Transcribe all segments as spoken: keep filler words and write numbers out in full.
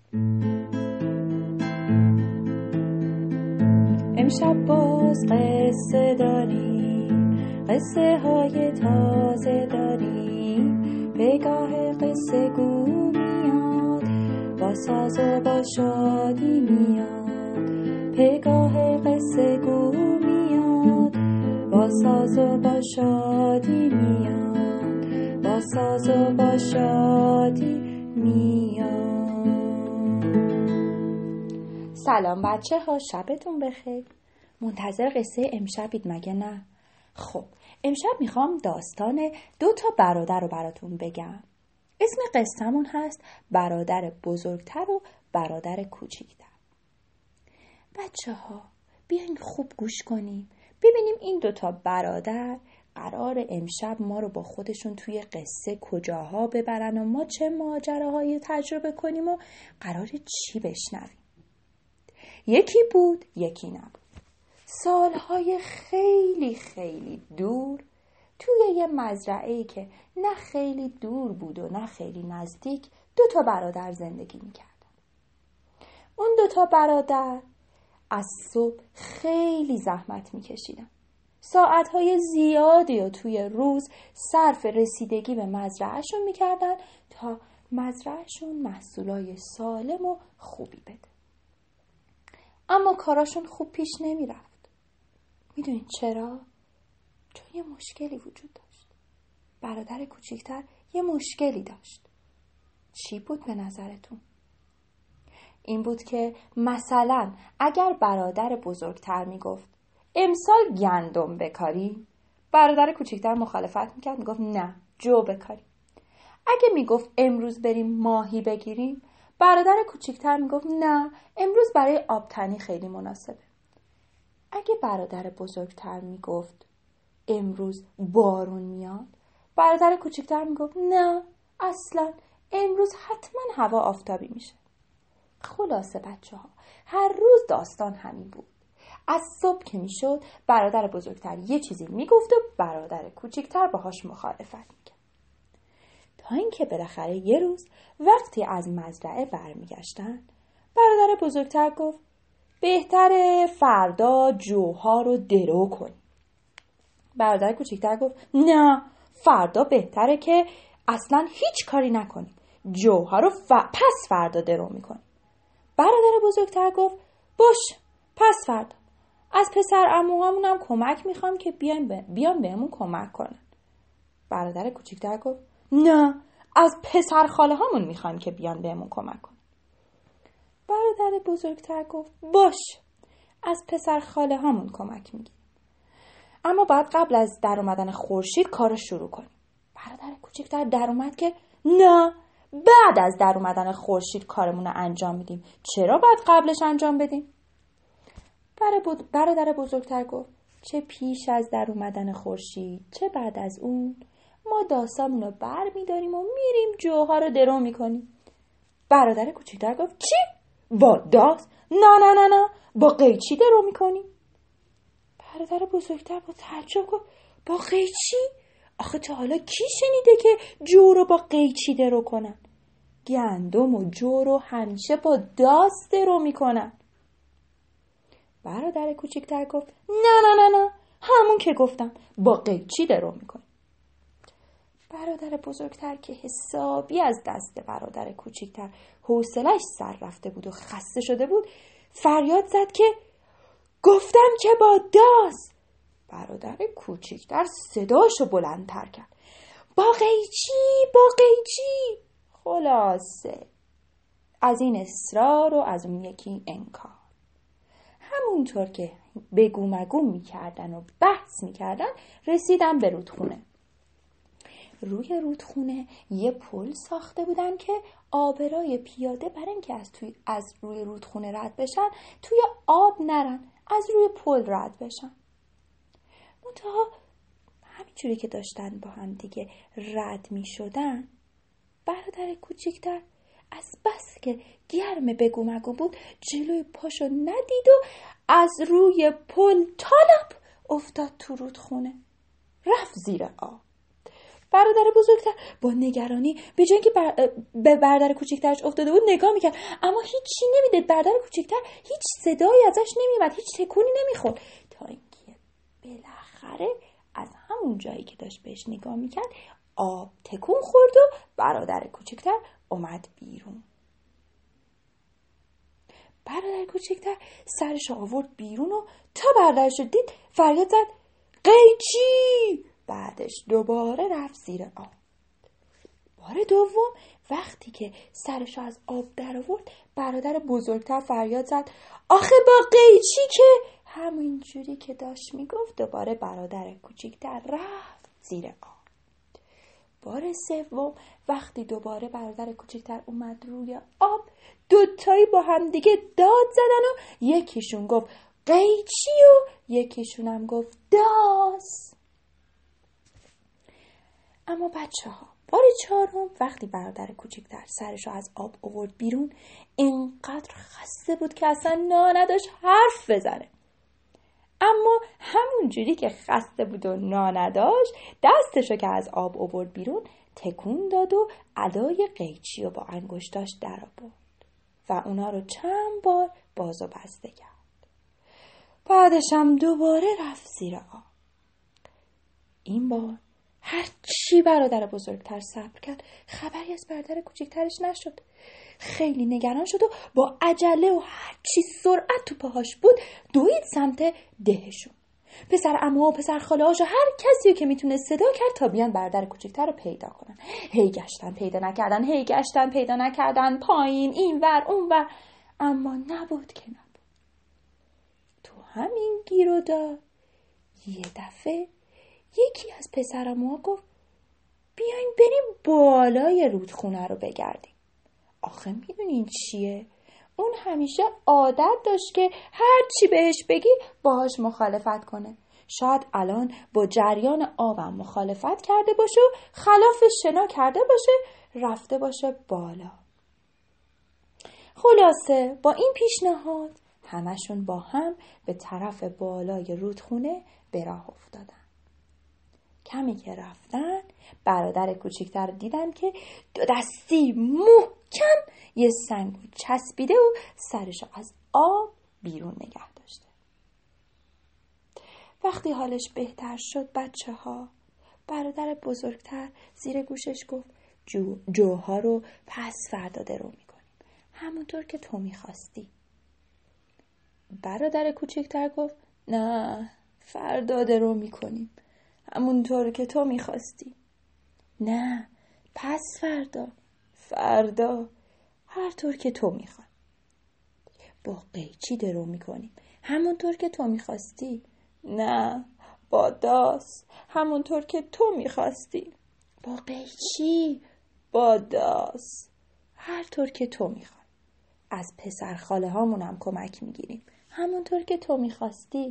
امشب باز قصه داریم، قصه های تازه داریم، پگاه قصه گو میاد، با ساز و با شادی میاد. پگاه قصه گو میاد، با ساز و با شادی میاد، با ساز و با شادی میاد. سلام بچه ها، شبتون بخیر. منتظر قصه امشبید مگه نه؟ خب امشب میخوام داستان دو تا برادر رو براتون بگم. اسم قصه‌مون هست برادر بزرگتر و برادر کوچیکتر. بچه ها بیاین خوب گوش کنیم ببینیم این دو تا برادر قرار امشب ما رو با خودشون توی قصه کجاها ببرن و ما چه ماجراهایی تجربه کنیم و قرار چی بشنویم. یکی بود یکی نبود. سالهای خیلی خیلی دور توی یه مزرعه‌ای که نه خیلی دور بود و نه خیلی نزدیک دو تا برادر زندگی می‌کردن. اون دو تا برادر از صبح خیلی زحمت می‌کشیدن. ساعتهای زیادی و توی روز صرف رسیدگی به مزرعه‌شون می‌کردن تا مزرعه‌شون محصولای سالم و خوبی بده. اما کاراشون خوب پیش نمی رفت. میدونین چرا؟ چون یه مشکلی وجود داشت. برادر کوچیکتر یه مشکلی داشت. چی بود به نظرتون؟ این بود که مثلا اگر برادر بزرگتر میگفت امسال گندم بکاری، برادر کوچیکتر مخالفت میکرد، میگفت نه جو بکاری. اگه میگفت امروز بریم ماهی بگیریم، برادر کوچیکتر میگفت نه امروز برای آبتنی خیلی مناسبه. اگه برادر بزرگتر میگفت امروز بارون میاد، برادر کوچیکتر میگفت نه اصلا امروز حتما هوا آفتابی میشه. خلاصه بچه ها هر روز داستان همین بود. از صبح که میشد برادر بزرگتر یه چیزی میگفت و برادر کوچیکتر باهاش مخالفت میکرد. تا اینکه بالاخره یه روز وقتی از مزرعه برمیگشتن، برادر بزرگتر گفت بهتره فردا جوها رو درو کنیم. برادر کوچیکتر گفت نه فردا بهتره که اصلا هیچ کاری نکنیم، جوها رو ف... پس فردا درو میکنیم. برادر بزرگتر گفت باش پس فردا از پسر عموهامون هم کمک میخوام که بیان ب... بیان بهمون کمک کنن. برادر کوچیکتر گفت نه از پسر خاله هامون میخوایم که بیان بهمون کمک کنن. برادر بزرگتر گفت باش از پسر خاله هامون کمک میگیریم، اما باید قبل از در اومدن خورشید کارو شروع کنیم. برادر کوچیکتر در اومد که نه بعد از در اومدن خورشید کارمون رو انجام میدیم. چرا باید قبلش انجام بدیم؟ برادر بزرگتر گفت چه پیش از در اومدن خورشید چه بعد از اون ما داسامون رو بر میداریم و میریم جوها رو درو میکنیم. برادر کوچیکتر گفت چی؟ با داس؟ نه نه نه نه با قیچی درو میکنیم. برادر بزرگتر با تعجب گفت با قیچی؟ آخه تا حالا کی شنیده که جو رو با قیچی درو کنن؟ گندم و جو رو همیشه با داس درو میکنن. برادر کوچیکتر گفت نه نه نه نه همون که گفتم با قیچی درو میکنیم. برادر بزرگتر که حسابی از دست برادر کوچیکتر حوصله‌اش سر رفته بود و خسته شده بود فریاد زد که گفتم که با داس. برادر کوچیکتر صداشو بلندتر کرد با قیچی با قیچی. خلاصه از این اصرار و از اون یکی انکار، همونطور که بگو مگو میکردن و بحث میکردن رسیدن به رودخونه. روی رودخونه یه پل ساخته بودن که آبرای پیاده برای اینکه از توی از روی رودخونه رد بشن توی آب نرن، از روی پل رد بشن. منتها همینجوری که داشتن با هم دیگه رد می شدن، برادر کوچیکتر از بس که گرم بگو مگو بود جلوی پاشو ندید و از روی پل تالپ افتاد تو رودخونه، رفت زیر آب. برادر بزرگتر با نگرانی به جای اینکه بر... به برادر کوچکترش افتاده بود نگاه میکرد، اما هیچی نمیدید. برادر کوچکتر هیچ صدایی ازش نمیومد، هیچ تکونی نمیخورد، تا اینکه بالاخره از همون جایی که داشت بهش نگاه میکرد آب تکون خورد و برادر کوچکتر اومد بیرون. برادر کوچکتر سرش آورد بیرون و تا برادرش رو دید فریاد زد قیچی. بعدش دوباره رفت زیر آب. بار دوم وقتی که سرش از آب در آورد برادر بزرگتر فریاد زد آخه با قیچی که. همین جوری که داشت میگفت دوباره برادر کوچکتر رفت زیر آب. بار سوم وقتی دوباره برادر کوچکتر اومد روی آب دوتایی با هم دیگه داد زدن و یکیشون گفت قیچی و یکیشون هم گفت داس. اما بچه ها بار چهارم وقتی برادر کوچکتر سرش رو از آب آورد بیرون اینقدر خسته بود که اصلا نا نداشت حرف بزنه. اما همون جوری که خسته بود و نا نداشت دستشو که از آب آورد بیرون تکون داد و ادای قیچی رو با انگشتاش در آورد و اونا رو چند بار باز و بسته کرد. بعدش هم دوباره رفت زیر آب. این بار هر چی برادر بزرگتر صبر کرد خبری از برادر کوچکترش نشد. خیلی نگران شد و با عجله و هر چی سرعت تو پاهاش بود دوید سمت دهشون. پسر عموها و پسر خاله‌هاش و هر کسی که میتونه صدا کرد تا بیان برادر کوچکتر رو پیدا کنن. هی گشتن پیدا نکردن، هی گشتن پیدا نکردن، پایین اینور اونور، اما نبود که نبود. تو همین گیر و دار یه دفعه یکی از پسر عموها گفت بیاین بریم بالای رودخونه رو بگردیم. آخه میدونین چیه؟ اون همیشه عادت داشت که هر چی بهش بگی باهاش مخالفت کنه. شاید الان با جریان آبم مخالفت کرده باشه و خلاف شنا کرده باشه رفته باشه بالا. خلاصه با این پیشنهاد همشون با هم به طرف بالای رودخونه به راه افتادن. کمی که رفتن برادر کوچکتر دیدن که دو دستی محکم یه سنگو چسبیده و سرشو از آب بیرون نگه داشته. وقتی حالش بهتر شد بچه ها برادر بزرگتر زیر گوشش گفت جو جوها رو پس فردا درو میکنیم همونطور که تو میخواستی. برادر کوچکتر گفت نه فردا درو میکنیم همونطور که تو میخواستی. نه پس فردا فردا هر طور که تو میخوای. با قیچی درو میکنیم همونطور که تو میخواستی. نه با داس همونطور که تو میخواستی. با قیچی با داس هر طور که تو میخوای. از پسر خاله هامون هم کمک میگیریم همونطور که تو میخواستی.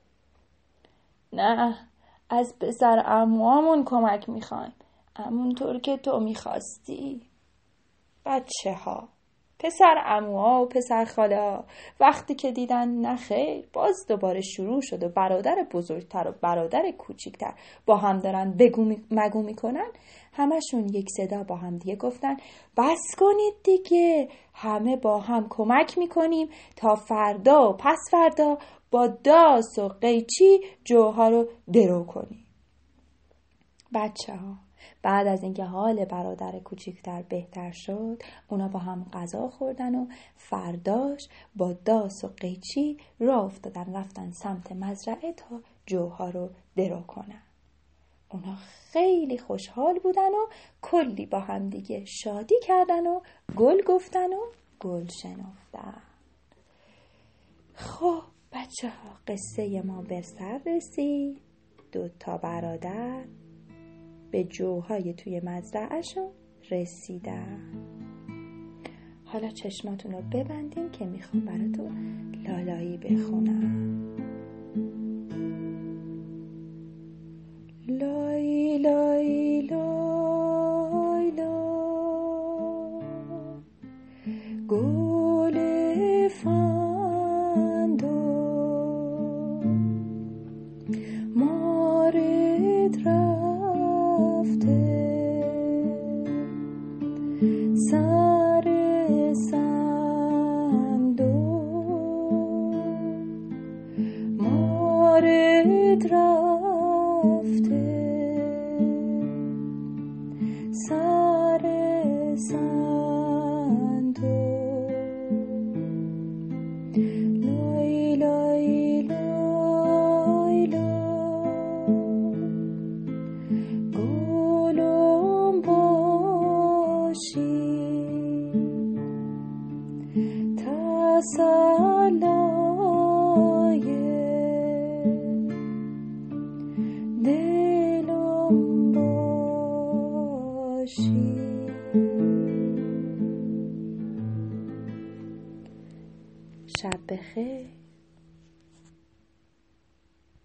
نه از پسر عموامون کمک میخوایم همونطور که تو میخواستی. بچه ها پسر عموها و پسر خاله ها وقتی که دیدن نخیر باز دوباره شروع شد و برادر بزرگتر و برادر کوچیکتر با هم دارن بگو مگو میکنن همشون یک صدا با هم دیگه گفتن بس کنید دیگه همه با هم کمک میکنیم تا فردا و پس فردا با داس و قیچی جوها رو درو کنیم. بچه ها بعد از اینکه حال برادر کوچیکتر بهتر شد اونا با هم غذا خوردن و فرداش با داس و قیچی راه افتادن رفتن سمت مزرعه تا جوها رو درو کنن. اونا خیلی خوشحال بودن و کلی با هم دیگه شادی کردن و گل گفتن و گل شنفتن. خب بچه ها قصه ما به سر رسید. دو تا برادر به جوهای توی مزرعه‌شون رسیدن. حالا چشماتون رو ببندین که میخوام براتون لالایی بخونم. لای لای لای لای گل فندو مارد رفته بزن تو لای لای لای لای گلم باشی تسلای دلم باشی. شب بخیر.